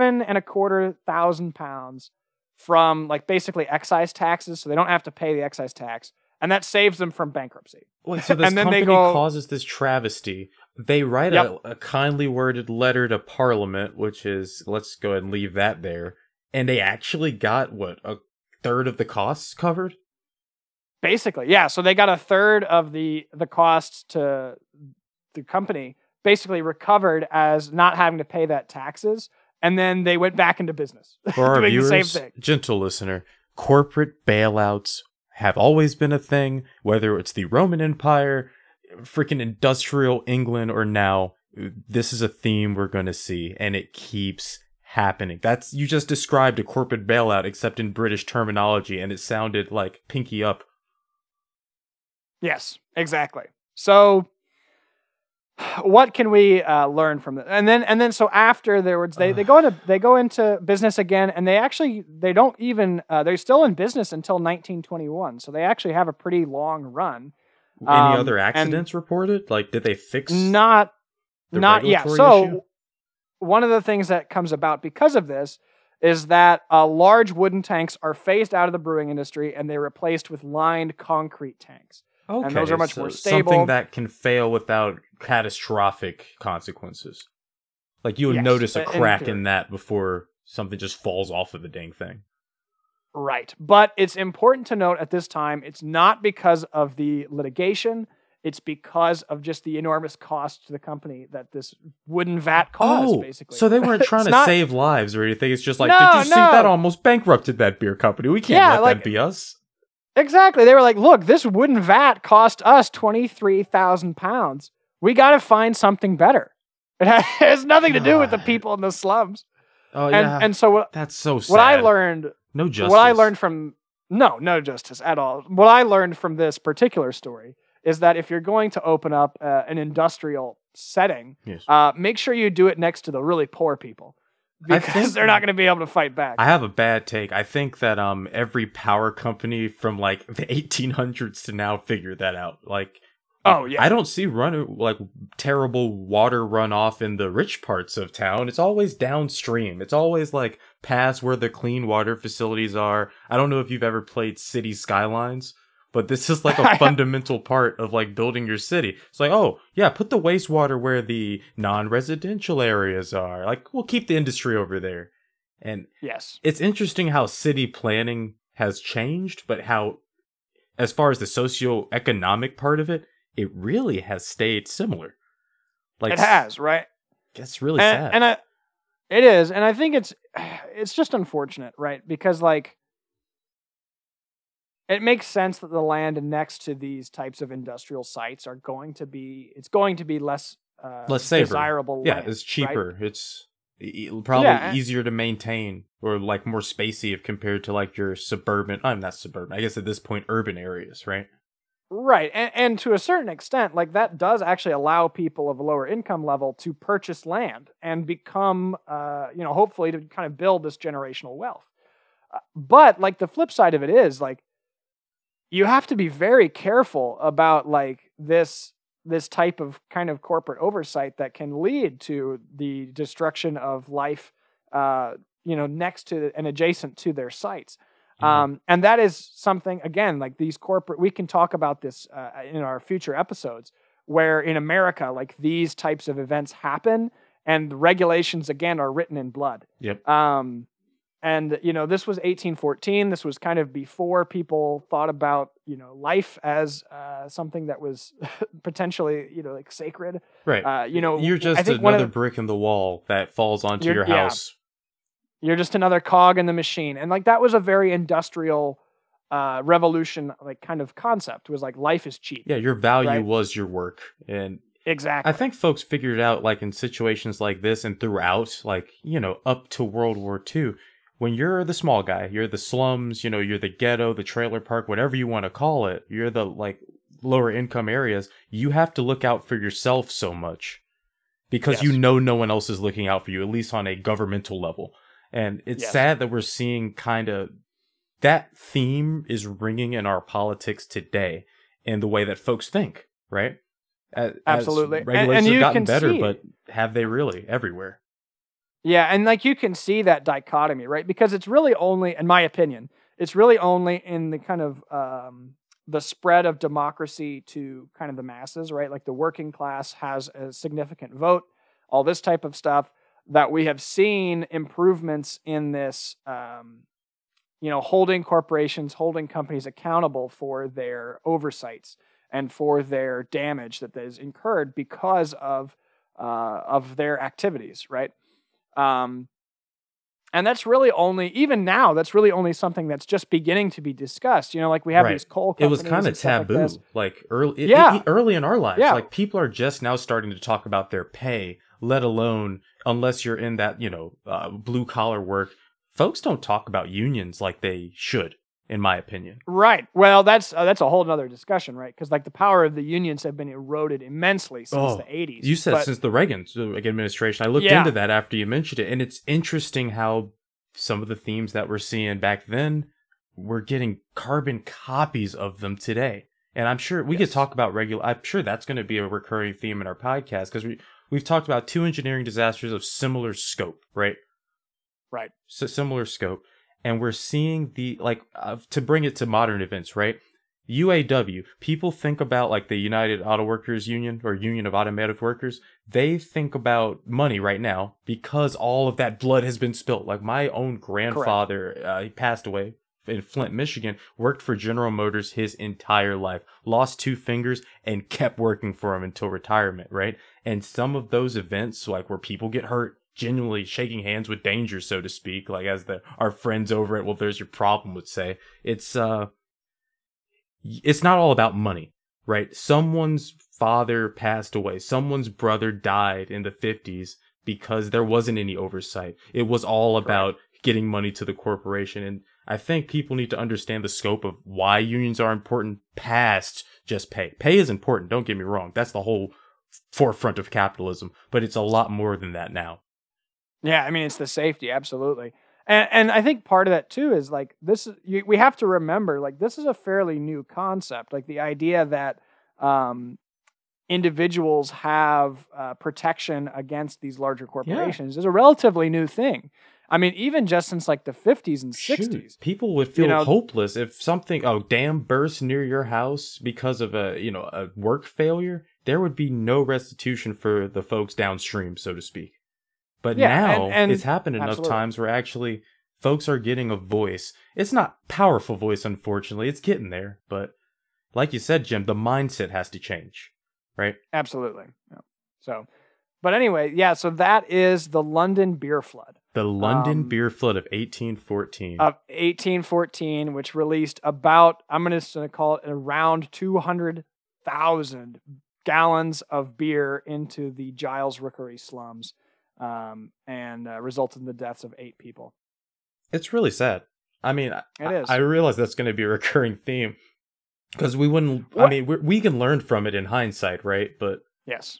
£7,250 from like basically excise taxes, so they don't have to pay the excise tax, and that saves them from bankruptcy. Wait, so this company causes this travesty. They write a kindly worded letter to Parliament, which is, let's go ahead and leave that there, and they actually got, what, a third of the costs covered? Basically, yeah. So they got a third of the costs to the company basically recovered as not having to pay that taxes, and then they went back into business. For our doing viewers, the same thing. Gentle listener, corporate bailouts have always been a thing, whether it's the Roman Empire, freaking industrial England, or now, this is a theme we're going to see, and it keeps happening. You just described a corporate bailout, except in British terminology, and it sounded like pinky up. Yes, exactly. So what can we learn from this? And then so afterwards they go into business again, and they're still in business until 1921. So they actually have a pretty long run. Any other accidents reported? Like, did they fix not yet? issue? So one of the things that comes about because of this is that large wooden tanks are phased out of the brewing industry, and they're replaced with lined concrete tanks. Okay, and those are much more stable. Something that can fail without catastrophic consequences. Like you would notice a crack in that before something just falls off of the dang thing. Right. But it's important to note at this time, it's not because of the litigation. It's because of just the enormous cost to the company that this wooden vat caused, basically. So they weren't trying to save lives or anything. It's just like, did you see that almost bankrupted that beer company? We can't let that be us. Exactly. They were like, look, this wooden vat cost us £23,000. We got to find something better. It has nothing to do with the people in the slums. Oh, yeah. And so that's so sad. What I learned... No justice. What I learned from... No justice at all. What I learned from this particular story is that if you're going to open up an industrial setting, make sure you do it next to the really poor people. Because they're not going to be able to fight back. I have a bad take. I think that every power company from like the 1800s to now figured that out. Like, I don't see terrible water runoff in the rich parts of town. It's always downstream. It's always like past where the clean water facilities are. I don't know if you've ever played City Skylines, but this is like a fundamental part of like building your city. It's like, oh yeah, put the wastewater where the non-residential areas are. Like, we'll keep the industry over there. And yes, it's interesting how city planning has changed, but how, as far as the socio-economic part of it, it really has stayed similar. Like, it has, right? It's really sad. And it is, and I think it's just unfortunate, right? Because like, it makes sense that the land next to these types of industrial sites are going to be less desirable. Yeah, land, it's cheaper. Right? It's probably easier to maintain, or like more spacey if compared to like your suburban. I'm not suburban. I guess at this point, urban areas, right? Right, and to a certain extent, like that does actually allow people of a lower income level to purchase land and become, hopefully to kind of build this generational wealth. But like the flip side of it is like, you have to be very careful about like this type of kind of corporate oversight that can lead to the destruction of life, next to and adjacent to their sites. Mm-hmm. And that is something, again, like these we can talk about this in our future episodes, where in America, like these types of events happen and the regulations, again, are written in blood. Yep. And, this was 1814. This was kind of before people thought about, life as something that was potentially, like sacred. Right. You're just another brick in the wall that falls onto your house. You're just another cog in the machine. And like that was a very industrial revolution, like kind of concept was like life is cheap. Yeah, your value right? was your work. And Exactly. I think folks figured it out like in situations like this and throughout, like, up to World War II. When you're the small guy, you're the slums, you're the ghetto, the trailer park, whatever you want to call it, you're the like lower income areas, you have to look out for yourself so much because Yes. no one else is looking out for you, at least on a governmental level. And it's Yes. sad that we're seeing kind of that theme is ringing in our politics today in the way that folks think, right? Absolutely. As regulations you have gotten can better, see but have they really everywhere? Yeah, and like you can see that dichotomy, right? Because it's really only, in my opinion, it's really only in the kind of the spread of democracy to kind of the masses, right? Like the working class has a significant vote, all this type of stuff, that we have seen improvements in this, holding corporations, holding companies accountable for their oversights and for their damage that is incurred because of their activities, right? And that's really only, even now, that's really only something that's just beginning to be discussed. Like we have Right. these coal It companies. was kind of and stuff taboo, like early, Yeah. early in our lives. Yeah. Like people are just now starting to talk about their pay, let alone unless you're in that blue collar work. Folks don't talk about unions like they should, in my opinion. Right. Well, that's a whole nother discussion, right? Because like the power of the unions have been eroded immensely since the 80s. You said since the Reagan administration. I looked into that after you mentioned it, and it's interesting how some of the themes that we're seeing back then, we're getting carbon copies of them today. And I'm sure we could talk about I'm sure that's going to be a recurring theme in our podcast because we've talked about two engineering disasters of similar scope, right? Right. So similar scope. And we're seeing to bring it to modern events, right? UAW, people think about like the United Auto Workers Union or Union of Automotive Workers. They think about money right now because all of that blood has been spilled. Like my own grandfather, he passed away in Flint, Michigan, worked for General Motors his entire life, lost 2 fingers and kept working for him until retirement, right? And some of those events, like where people get hurt, genuinely shaking hands with danger, so to speak, like as our friends over at Well There's Your Problem would say, it's not all about money, right? Someone's father passed away, someone's brother died in the 50s because there wasn't any oversight. It was all about getting money to the corporation. And I think people need to understand the scope of why unions are important past just pay. Pay is important, don't get me wrong. That's the whole forefront of capitalism, but it's a lot more than that now. Yeah, I mean, it's the safety, absolutely. And I think part of that too is like we have to remember, like this is a fairly new concept. Like the idea that individuals have protection against these larger corporations is a relatively new thing. I mean, even just since like the 50s and 60s, people would feel hopeless if something dam bursts near your house because of a work failure. There would be no restitution for the folks downstream, so to speak. But now it's happened enough times where actually folks are getting a voice. It's not powerful voice, unfortunately. It's getting there. But like you said, Jim, the mindset has to change, right? Absolutely. Yeah. So, but anyway, yeah, so that is the London beer flood. The London beer flood of 1814. Of 1814, which released about, I'm going to call it around 200,000 gallons of beer into the Giles Rookery slums. And resulted in the deaths of 8 people. It's really sad. I mean, it is. I realize that's going to be a recurring theme because we wouldn't. I mean, we can learn from it in hindsight, right? But yes,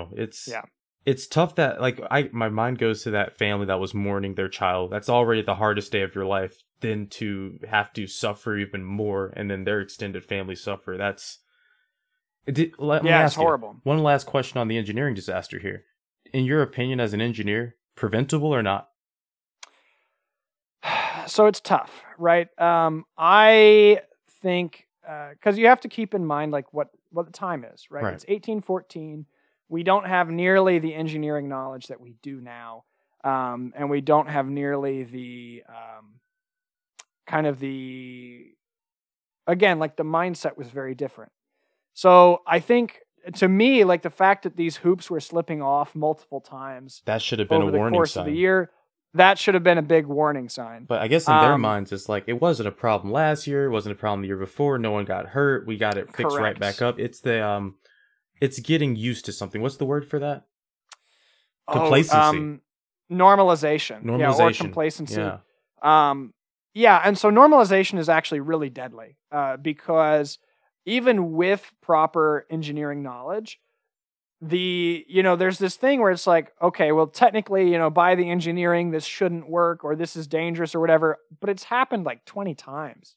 it's tough that my mind goes to that family that was mourning their child. That's already the hardest day of your life. Then to have to suffer even more, and then their extended family suffer. It's horrible. One last question on the engineering disaster here. In your opinion, as an engineer, preventable or not? So it's tough, right? I think because you have to keep in mind like what the time is, right? It's 1814. We don't have nearly the engineering knowledge that we do now, and we don't have nearly the again, like the mindset was very different. So I think, to me, like the fact that these hoops were slipping off multiple times that should have been over a warning the course sign. of the year, that should have been a big warning sign. But I guess in their minds, it's like, it wasn't a problem last year, it wasn't a problem the year before, no one got hurt, we got it fixed right back up. It's the it's getting used to something. What's the word for that? Complacency. Normalization. Yeah, or complacency. Yeah. And so normalization is actually really deadly because even with proper engineering knowledge, there's this thing where it's like, okay, well, technically, by the engineering, this shouldn't work or this is dangerous or whatever, but it's happened like 20 times.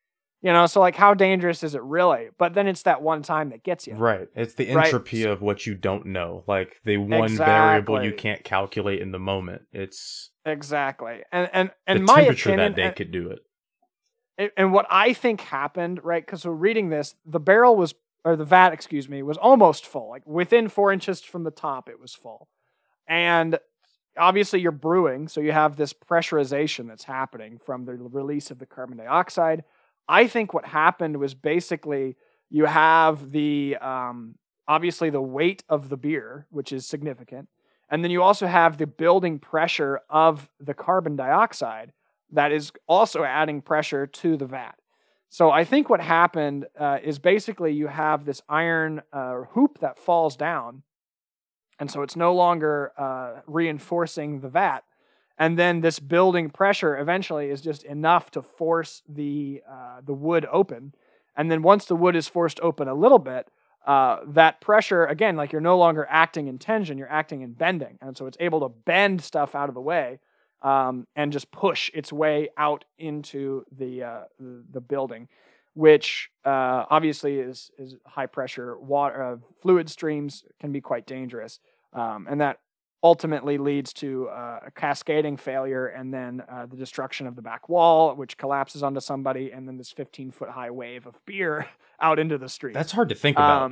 So like, how dangerous is it really? But then it's that one time that gets you. Right. It's the entropy of what you don't know. Like the one variable you can't calculate in the moment. It's exactly. And the my temperature opinion, that day could do it. And what I think happened, right? Because we're reading this, the vat, excuse me, was almost full. Like within 4 inches from the top, it was full. And obviously you're brewing, so you have this pressurization that's happening from the release of the carbon dioxide. I think what happened was basically you have the, obviously the weight of the beer, which is significant. And then you also have the building pressure of the carbon dioxide that is also adding pressure to the vat. So I think what happened is basically you have this iron hoop that falls down. And so it's no longer reinforcing the vat. And then this building pressure eventually is just enough to force the wood open. And then once the wood is forced open a little bit, that pressure, again, like you're no longer acting in tension, you're acting in bending. And so it's able to bend stuff out of the way and just push its way out into the building, which obviously is high pressure water. Fluid streams can be quite dangerous. And that ultimately leads to a cascading failure and then the destruction of the back wall, which collapses onto somebody, and then this 15-foot high wave of beer out into the street. That's hard to think about,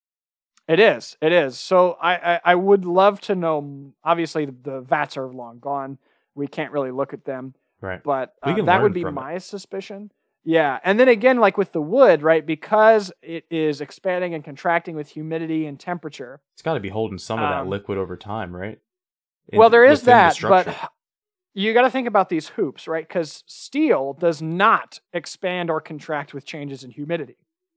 It is. So I would love to know, obviously the vats are long gone. We can't really look at them. Right. But that would be my suspicion. Yeah. And then again, like with the wood, right, because it is expanding and contracting with humidity and temperature. It's got to be holding some of that liquid over time, right? Well, there is that, but you got to think about these hoops, right? Because steel does not expand or contract with changes in humidity.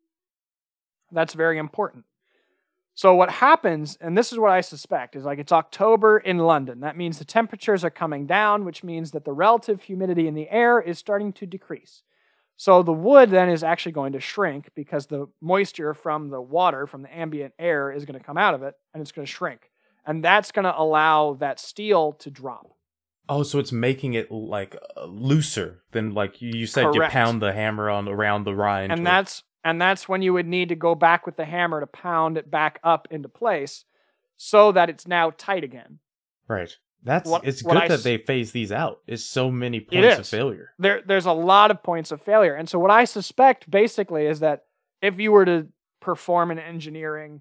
That's very important. So what happens, and this is what I suspect, is like it's October in London. That means the temperatures are coming down, which means that the relative humidity in the air is starting to decrease. So the wood then is actually going to shrink because the moisture from the water, from the ambient air, is going to come out of it, and it's going to shrink. And that's going to allow that steel to drop. Oh, so it's making it like looser than like you said. Correct. You pound the hammer around the rind, and that's when you would need to go back with the hammer to pound it back up into place, so that it's now tight again. Right. It's good that they phase these out. It's so many points of failure. There's a lot of points of failure, and so what I suspect basically is that if you were to perform an engineering,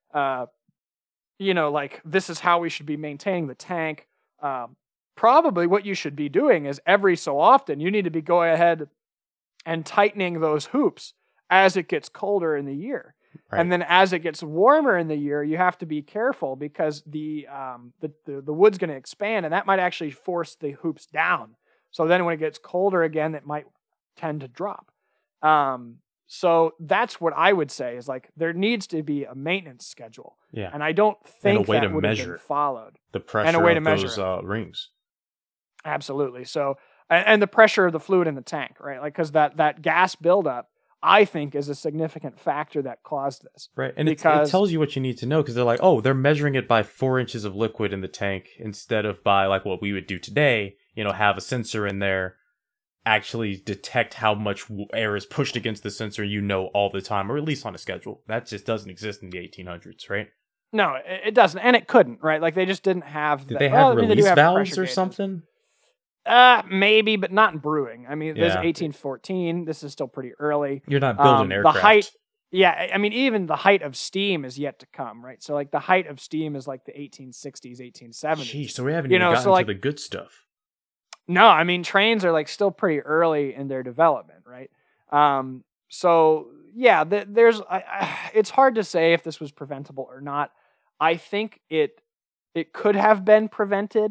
like this is how we should be maintaining the tank. Probably what you should be doing is every so often you need to be going ahead and tightening those hoops as it gets colder in the year. Right. And then as it gets warmer in the year, you have to be careful because the wood's going to expand, and that might actually force the hoops down. So then when it gets colder again, it might tend to drop. So that's what I would say is like there needs to be a maintenance schedule. Yeah. And I don't think that would have been followed. The pressure and a way to measure those rings. Absolutely. So, and the pressure of the fluid in the tank, right? Like, because that gas buildup, I think, is a significant factor that caused this. Right. And it tells you what you need to know because they're like, oh, they're measuring it by 4 inches of liquid in the tank instead of by like what we would do today, have a sensor in there, actually detect how much air is pushed against the sensor, all the time, or at least on a schedule. That just doesn't exist in the 1800s, right? No, it doesn't. And it couldn't, right? Like they just didn't have Did they have release valves or something? Maybe, but not in brewing. I mean, there's 1814. This is still pretty early. You're not building aircraft. The height, even the height of steam is yet to come, right? So, like, the height of steam is like the 1860s, 1870s. Jeez, so we haven't even gotten to the good stuff. No, I mean, trains are like still pretty early in their development, right? So yeah, it's hard to say if this was preventable or not. I think it could have been prevented.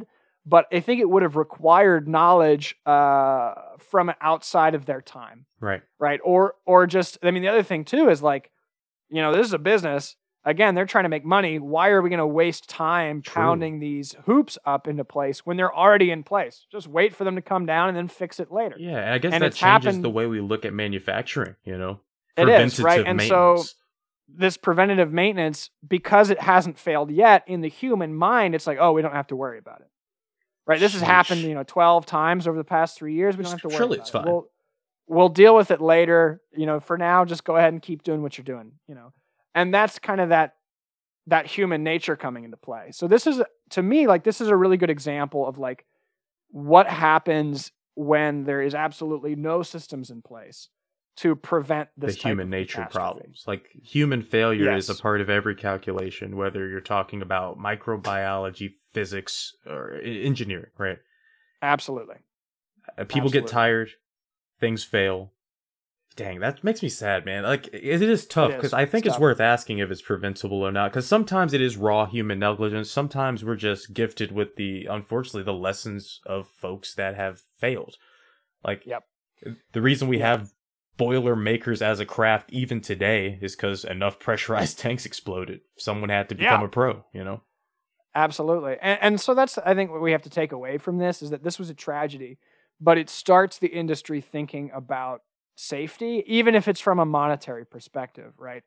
but I think it would have required knowledge from outside of their time. Right. Right. Or just, I mean, the other thing too is like, this is a business. Again, they're trying to make money. Why are we going to waste time pounding these hoops up into place when they're already in place? Just wait for them to come down and then fix it later. Yeah, and I guess that changes the way we look at manufacturing, It is, right? And so this preventative maintenance, because it hasn't failed yet, in the human mind, it's like, oh, we don't have to worry about it. Right? This has happened, 12 times over the past 3 years. We don't have to worry Surely about it's fine. it. We'll deal with it later. For now, just go ahead and keep doing what you're doing, And that's kind of that human nature coming into play. So this is, to me, like, this is a really good example of like what happens when there is absolutely no systems in place to prevent this the human nature problems. Like, human failure is a part of every calculation, whether you're talking about microbiology, physics, or engineering, right? Absolutely. People get tired, things fail. Dang, that makes me sad, man. Like, it is tough, because I think it's worth asking if it's preventable or not, because sometimes it is raw human negligence. Sometimes we're just gifted with unfortunately, the lessons of folks that have failed. Like, the reason we have boiler makers as a craft even today is because enough pressurized tanks exploded. Someone had to become a pro, Absolutely. And so that's, I think, what we have to take away from this is that this was a tragedy, but it starts the industry thinking about safety, even if it's from a monetary perspective, right?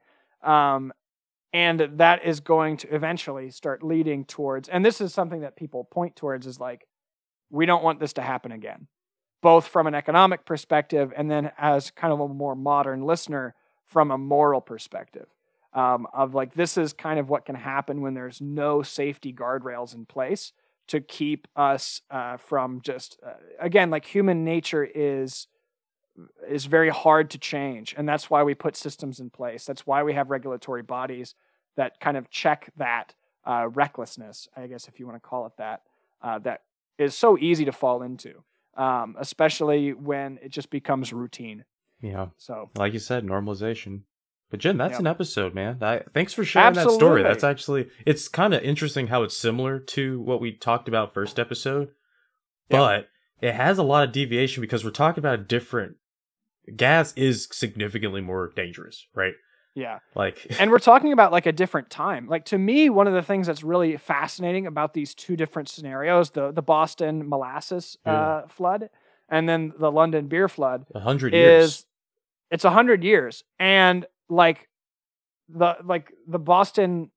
And that is going to eventually start leading towards, and this is something that people point towards, is like, we don't want this to happen again, both from an economic perspective and then as kind of a more modern listener from a moral perspective. Of like, this is kind of what can happen when there's no safety guardrails in place to keep us from just, again, like, human nature is very hard to change. And that's why we put systems in place. That's why we have regulatory bodies that kind of check that recklessness, I guess, if you want to call it that, that is so easy to fall into, especially when it just becomes routine. Yeah. So, like you said, normalization. But Jim, that's an episode, man. Thanks for sharing that story. That's actually, it's kind of interesting how it's similar to what we talked about first episode, but it has a lot of deviation because we're talking about a different. Gas is significantly more dangerous, right? Yeah. Like, and we're talking about like a different time. Like, to me, one of the things that's really fascinating about these two different scenarios, the Boston molasses flood and then the London beer flood, 100 years. It's 100 years. And like the Boston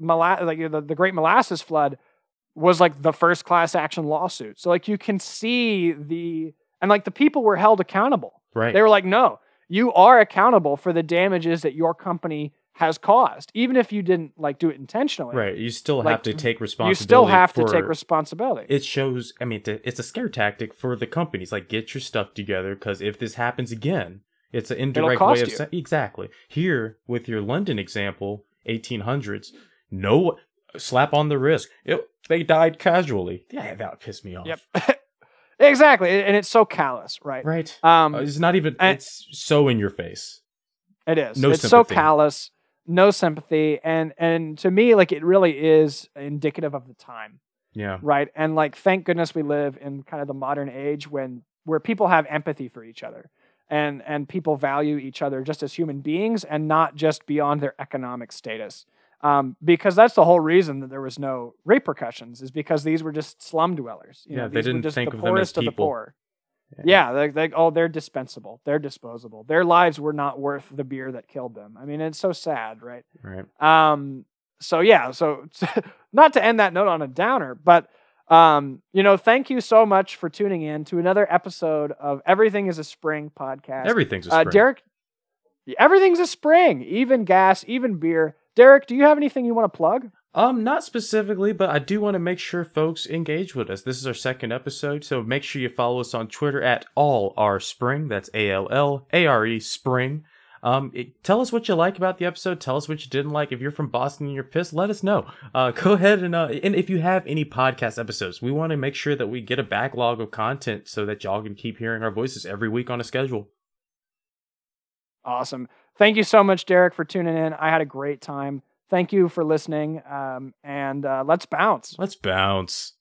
the Great Molasses Flood was like the first class action lawsuit. So like, you can see and like, the people were held accountable. Right. They were like, no, you are accountable for the damages that your company has caused, even if you didn't like do it intentionally. Right. You still have to take responsibility. You still have to take responsibility. It shows, I mean, it's a scare tactic for the companies. Like, get your stuff together, because if this happens again, it's an indirect way of saying, exactly. Here, with your London example, 1800s, no slap on the wrist. They died casually. Yeah, that pissed me off. Yep. Exactly, and it's so callous, right? Right. It's not even. It's so in your face. It is. No it's sympathy. So callous, no sympathy, and to me, like, it really is indicative of the time. Yeah. Right. And like, thank goodness we live in kind of the modern age where people have empathy for each other, and people value each other just as human beings and not just beyond their economic status. Because that's the whole reason that there was no repercussions, is because these were just slum dwellers. They didn't think of them as people. The poor. Yeah, they're dispensable. They're disposable. Their lives were not worth the beer that killed them. I mean, it's so sad, right? Right. So not to end that note on a downer, but thank you so much for tuning in to another episode of Everything is a Spring podcast. Everything's a spring. Derek, everything's a spring, even gas, even beer. Derek, do you have anything you want to plug? Not specifically, but I do want to make sure folks engage with us. This is our second episode, so make sure you follow us on Twitter at AllAreSpring. That's ALLARE Spring. Tell us what you like about the episode. Tell us what you didn't like. If you're from Boston and you're pissed, let us know. Go ahead and if you have any podcast episodes, we want to make sure that we get a backlog of content so that y'all can keep hearing our voices every week on a schedule. Awesome. Thank you so much, Derek, for tuning in. I had a great time. Thank you for listening. And let's bounce. Let's bounce.